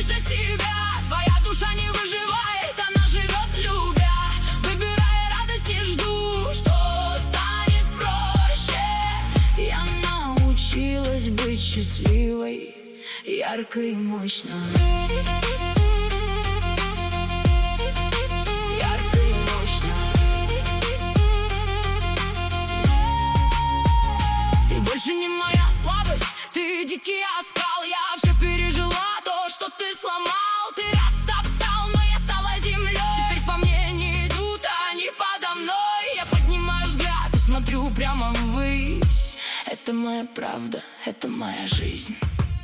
слышать себя. Твоя душа не выживает, она живет любя. Выбирая радость, не жду, что станет проще. Я научилась быть счастливой, ярко и мощно. Ярко и мощно. Ты больше не моя слабость, ты дикий оскал. Я все пережила, то, что ты сломал. Ты растоптал, но я стала землей. Теперь по мне не идут, они подо мной. Я поднимаю взгляд и смотрю прямо ввысь. Это моя правда, это моя жизнь.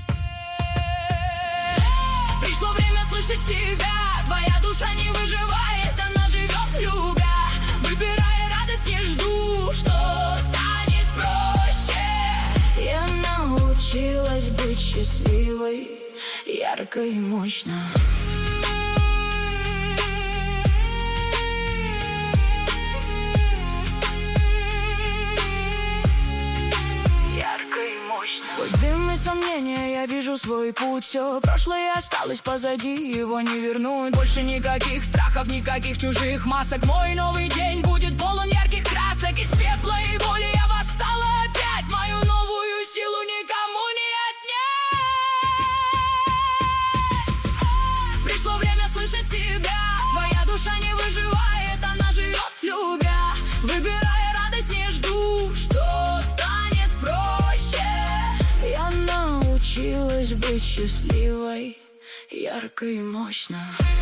Пришло время слышать себя. Твоя душа не выживает, она живет любя. Выбирая радость, не жду, что станет проще. Я научилась быть счастливой, ярко и мощно. Сквозь дым и сомнения я вижу свой путь. Все прошлое осталось позади, его не вернуть. Больше никаких страхов, никаких чужих масок. Мой новый день будет полон ярких красок. Из пепла и боли я восстала опять. Мою новую силу никому не отнять. Пришло время слышать себя. Твоя душа не выживает, она живет любя. Выбирая радость, не жду, что станет проще. Я научилась быть счастливой, ярко и мощно.